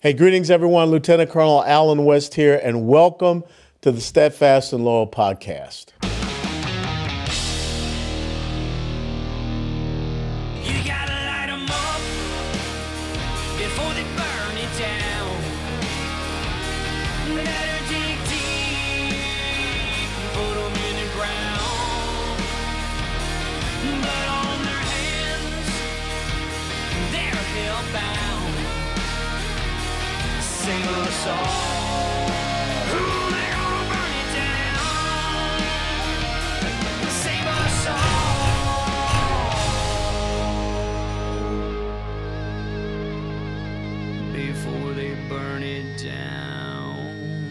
Hey, greetings, everyone. Lieutenant Colonel Allen West here, and welcome to the Steadfast and Loyal podcast. You gotta light 'em up before they burn it down. Better dig deep, put 'em in the ground. Blood on their hands, they're hellbound. Sing a song. Ooh, they're gonna burn it down. Sing a song before they burn it down.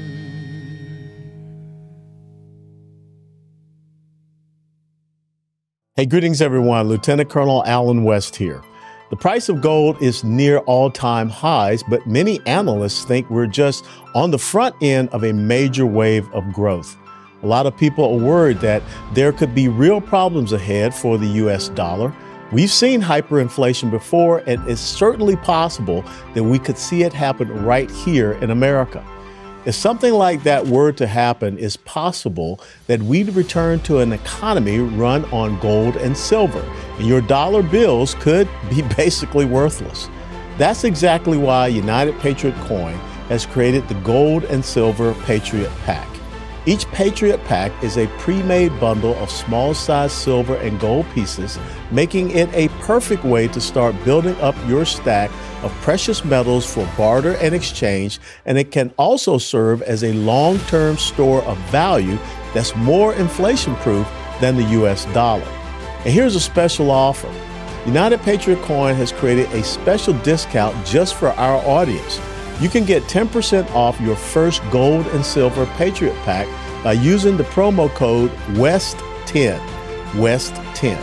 Hey, greetings, everyone. Lieutenant Colonel Allen West here. The price of gold is near all-time highs, but many analysts think we're just on the front end of a major wave of growth. A lot of people are worried that there could be real problems ahead for the U.S. dollar. We've seen hyperinflation before, and it's certainly possible that we could see it happen right here in America. If something like that were to happen, it's possible that we'd return to an economy run on gold and silver, and your dollar bills could be basically worthless. That's exactly why United Patriot Coin has created the Gold and Silver Patriot Pack. Each Patriot Pack is a pre-made bundle of small-sized silver and gold pieces, making it a perfect way to start building up your stack of precious metals for barter and exchange, and it can also serve as a long-term store of value that's more inflation-proof than the U.S. dollar. And here's a special offer. United Patriot Coin has created a special discount just for our audience. You can get 10% off your first gold and silver Patriot Pack by using the promo code WEST10, WEST10.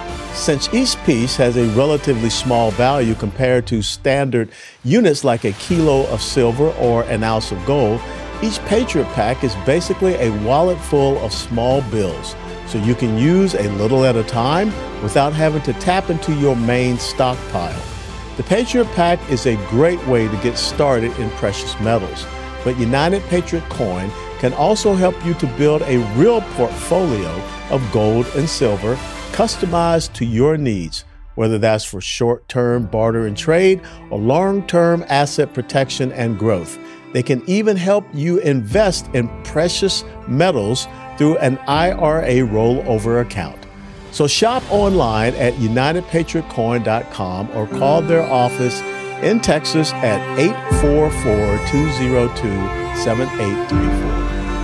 Since each piece has a relatively small value compared to standard units like a kilo of silver or an ounce of gold, each Patriot Pack is basically a wallet full of small bills, so you can use a little at a time without having to tap into your main stockpile. The Patriot Pack is a great way to get started in precious metals, but United Patriot Coin can also help you to build a real portfolio of gold and silver customized to your needs, whether that's for short-term barter and trade or long-term asset protection and growth. They can even help you invest in precious metals through an IRA rollover account. So shop online at UnitedPatriotCoin.com or call their office in Texas at 844-202-7834.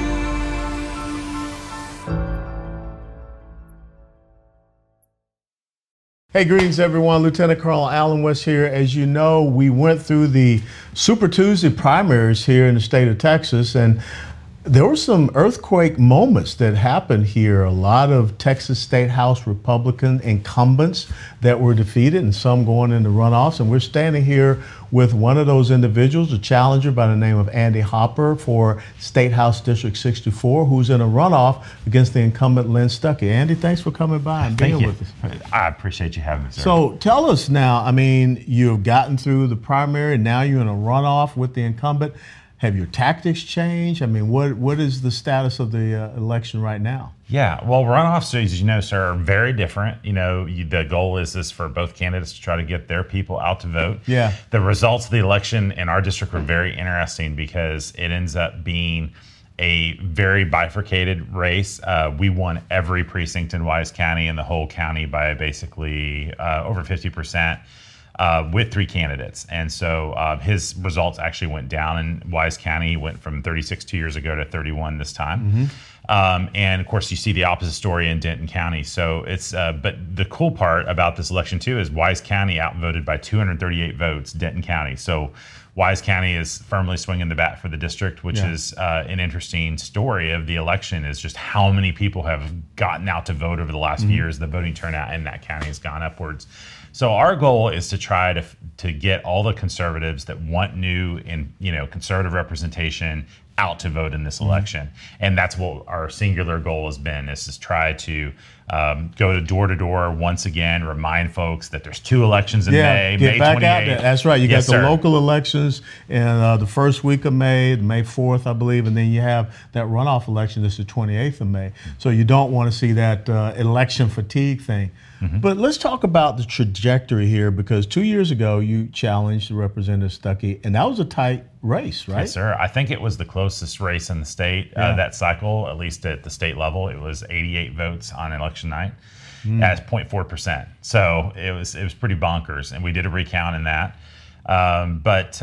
Hey, greetings, everyone. Lieutenant Colonel Allen West here. As you know, we went through the Super Tuesday primaries here in the state of Texas, and there were some earthquake moments that happened here. A lot of Texas State House Republican incumbents that were defeated and some going into runoffs. And we're standing here with one of those individuals, a challenger by the name of Andy Hopper for State House District 64, who's in a runoff against the incumbent Lynn Stuckey. Andy, thanks for coming by and being with us. I appreciate you having me, sir. So tell us now, I mean, you've gotten through the primary and now you're in a runoff with the incumbent. Have your tactics changed? I mean, what is the status of the election right now? Yeah, well, runoffs, as you know, sir, are very different. You know, the goal is for both candidates to try to get their people out to vote. Yeah. The results of the election in our district were very interesting because it ends up being a very bifurcated race. We won every precinct in Wise County and the whole county by basically over 50%. With three candidates. And so his results actually went down in Wise County, went from 36 2 years ago to 31 this time. And of course, you see the opposite story in Denton County. So it's, but the cool part about this election too is Wise County outvoted by 238 votes, Denton County. So Wise County is firmly swinging the bat for the district, which is an interesting story of the election, is just how many people have gotten out to vote over the last few years. The voting turnout in that county has gone upwards. So our goal is to try to get all the conservatives that want new and conservative representation out to vote in this election. And that's what our singular goal has been, is to try to go door to door once again, remind folks that there's 2 elections in May, get May back 28th. out there. That's right. You Yes, got the sir. local elections in the first week of May 4th, I believe, and then you have that runoff election that's the 28th of May. So you don't want to see that election fatigue thing. But let's talk about the trajectory here, because 2 years ago you challenged Representative Stuckey, and that was a tight race, right? Yes, sir. I think it was the closest race in the state that cycle, at least at the state level. It was 88 votes on election night at 0.4%. So it was pretty bonkers, and we did a recount in that. But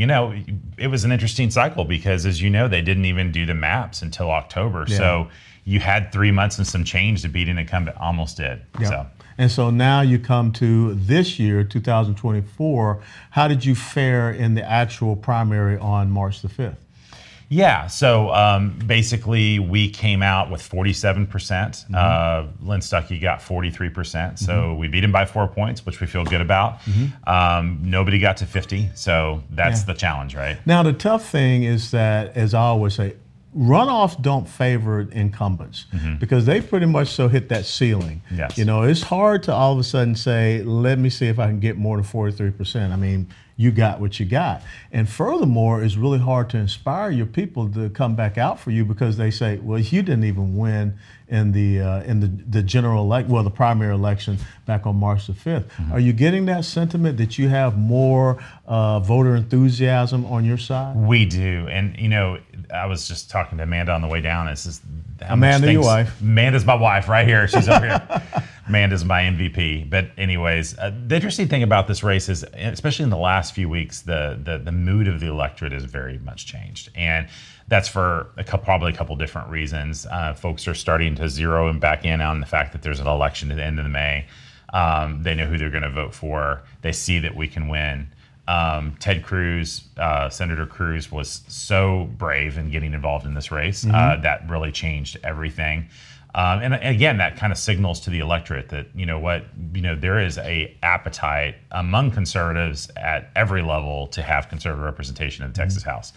it was an interesting cycle because, as you know, they didn't even do the maps until October. Yeah. So you had 3 months and some change to beat an incumbent. Almost did. Yep. So. And so now you come to this year, 2024. How did you fare in the actual primary on March the 5th? Yeah, so basically we came out with 47%. Lynn Stuckey got 43%. So we beat him by 4 points, which we feel good about. Nobody got to 50, so that's the challenge, right? Now, the tough thing is that, as I always say, runoffs don't favor incumbents because they pretty much so hit that ceiling. Yes. You know, it's hard to all of a sudden say, let me see if I can get more than 43%. I mean, you got what you got. And furthermore, it's really hard to inspire your people to come back out for you because they say, well, you didn't even win in the general the primary election back on March the 5th. Are you getting that sentiment that you have more voter enthusiasm on your side? We do. And, I was just talking to Amanda on the way down. It's just how Amanda, much your wife. Amanda's my wife right here. She's over here. Amanda's my MVP. But anyways, the interesting thing about this race is, especially in the last few weeks, the mood of the electorate has very much changed. And that's for probably a couple different reasons. Folks are starting to zero and back in on the fact that there's an election at the end of May. They know who they're going to vote for. They see that we can win. Ted Cruz, Senator Cruz, was so brave in getting involved in this race. That really changed everything. And again, that kind of signals to the electorate that, there is a appetite among conservatives at every level to have conservative representation in the Texas House.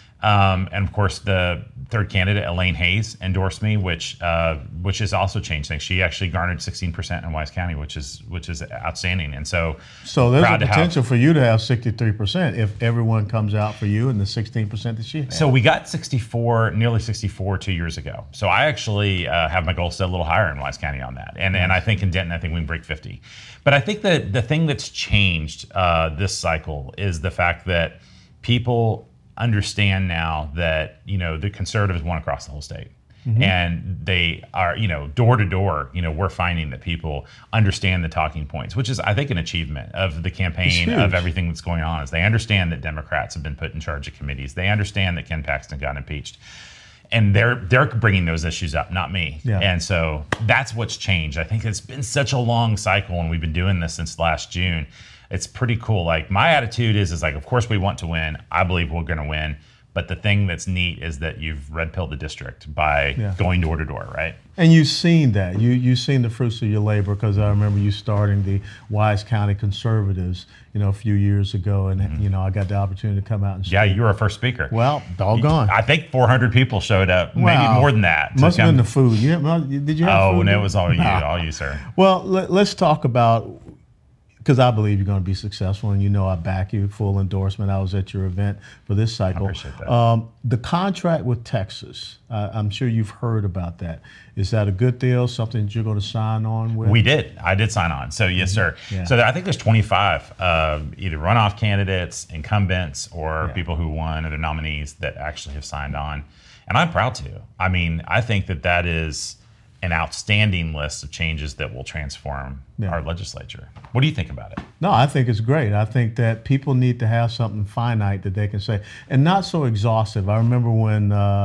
And of course, the third candidate, Elaine Hayes, endorsed me, which has also changed things. She actually garnered 16% in Wise County, which is outstanding. And so there's a potential for you to have 63% if everyone comes out for you and the 16% that she has. So we got nearly 64 2 years ago. So I actually have my goal set a little higher in Wise County on that. And I think in Denton, I think we can break 50. But I think that the thing that's changed this cycle is the fact that people understand now that the conservatives won across the whole state, and they are door to door. We're finding that people understand the talking points, which is, I think, an achievement of the campaign, of everything that's going on. Is they understand that Democrats have been put in charge of committees. They understand that Ken Paxton got impeached, and they're bringing those issues up, not me. Yeah. And so that's what's changed. I think it's been such a long cycle, and we've been doing this since last June. It's pretty cool. Like, my attitude is like, of course we want to win. I believe we're going to win. But the thing that's neat is that you've red-pilled the district by going door to door, right? And you've seen that. You've seen the fruits of your labor, because I remember you starting the Wise County Conservatives, a few years ago, and I got the opportunity to come out and speak. Yeah, you were our first speaker. Well, doggone. I think 400 people showed up, maybe more than that. Must have been the food. Did you have food? Oh, no, it was all you, sir. Well, let's talk about, because I believe you're going to be successful, and I back you, full endorsement. I was at your event for this cycle. I appreciate that. The contract with Texas, I'm sure you've heard about that. Is that a good deal, something that you're going to sign on with? We did. I did sign on. So, yes, sir. Yeah. So I think there's 25 either runoff candidates, incumbents, or people who won, or their nominees that actually have signed on. And I'm proud to. I mean, I think that is an outstanding list of changes that will transform our legislature. What do you think about it? No, I think it's great. I think that people need to have something finite that they can say, and not so exhaustive. I remember when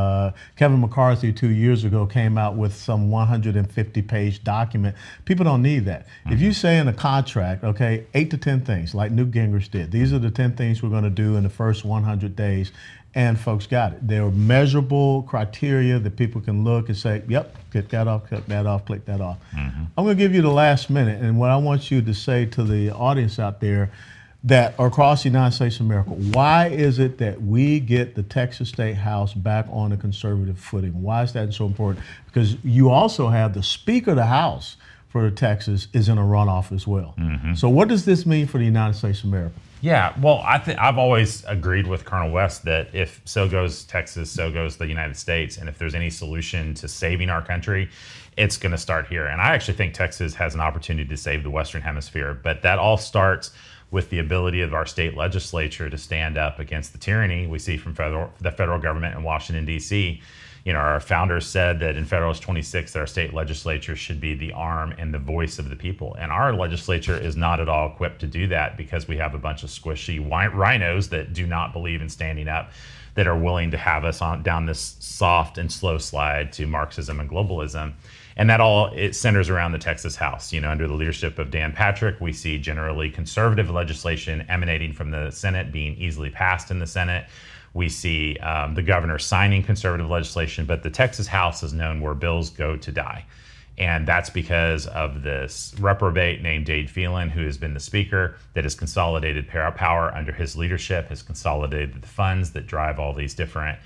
Kevin McCarthy 2 years ago came out with some 150-page document. People don't need that. If you say in a contract, 8 to 10 things, like Newt Gingrich did, these are the 10 things we're going to do in the first 100 days, and folks got it. There are measurable criteria that people can look and say, yep, click that off, click that off, click that off. I'm going to give you the last minute, and what I want you to say to the audience out there, that are across the United States of America, why is it that we get the Texas State House back on a conservative footing? Why is that so important? Because you also have the Speaker of the House for Texas is in a runoff as well. So what does this mean for the United States of America? Yeah, well, I've always agreed with Colonel West that if so goes Texas, so goes the United States. And if there's any solution to saving our country, it's going to start here. And I actually think Texas has an opportunity to save the Western Hemisphere. But that all starts with the ability of our state legislature to stand up against the tyranny we see from the federal government in Washington, D.C. You know, our founders said that in Federalist 26 that our state legislature should be the arm and the voice of the people. And our legislature is not at all equipped to do that because we have a bunch of squishy rhinos that do not believe in standing up, that are willing to have us on down this soft and slow slide to Marxism and globalism. And that all, it centers around the Texas House. You know, under the leadership of Dan Patrick, we see generally conservative legislation emanating from the Senate being easily passed in the Senate. We see the governor signing conservative legislation, but the Texas House is known where bills go to die. And that's because of this reprobate named Dade Phelan, who has been the speaker, that has consolidated power under his leadership, has consolidated the funds that drive all these different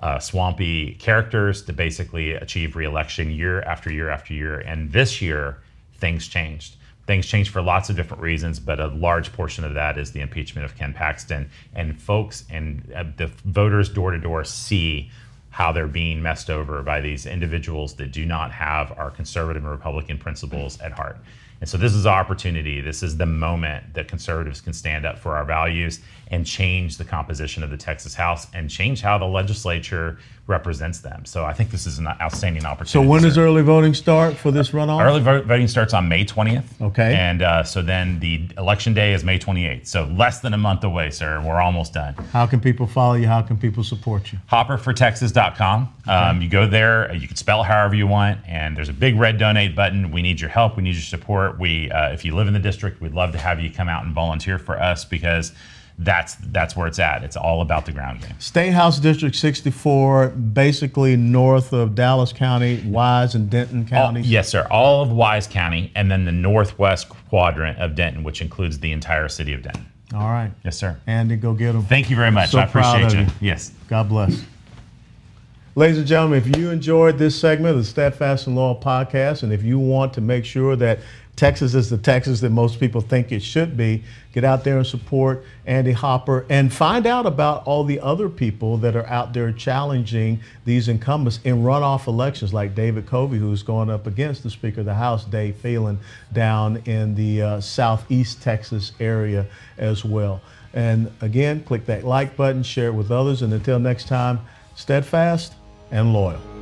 swampy characters to basically achieve re-election year after year after year. And this year, things changed. Things changed for lots of different reasons, but a large portion of that is the impeachment of Ken Paxton. And folks and the voters door to door see how they're being messed over by these individuals that do not have our conservative and Republican principles at heart. And so this is our opportunity. This is the moment that conservatives can stand up for our values and change the composition of the Texas House and change how the legislature represents them. So I think this is an outstanding opportunity. So when does early voting start for this runoff? Early voting starts on May 20th. Okay. And so then the election day is May 28th. So less than a month away, sir. We're almost done. How can people follow you? How can people support you? Hopperfortexas.com. Okay. You go there. You can spell it however you want. And there's a big red donate button. We need your help. We need your support. If you live in the district, we'd love to have you come out and volunteer for us because that's where it's at. It's all about the ground game. State House District 64, basically north of Dallas County, Wise and Denton counties? Yes, sir. All of Wise County and then the northwest quadrant of Denton, which includes the entire city of Denton. All right. Yes, sir. Andy, go get them. Thank you very much. So I appreciate proud you. of you. Yes. God bless. Ladies and gentlemen, if you enjoyed this segment of the Steadfast and Loyal podcast, and if you want to make sure that Texas is the Texas that most people think it should be, get out there and support Andy Hopper and find out about all the other people that are out there challenging these incumbents in runoff elections, like David Covey, who's going up against the Speaker of the House, Dade Phelan, down in the southeast Texas area as well. And again, click that like button, share it with others, and until next time, steadfast and loyal.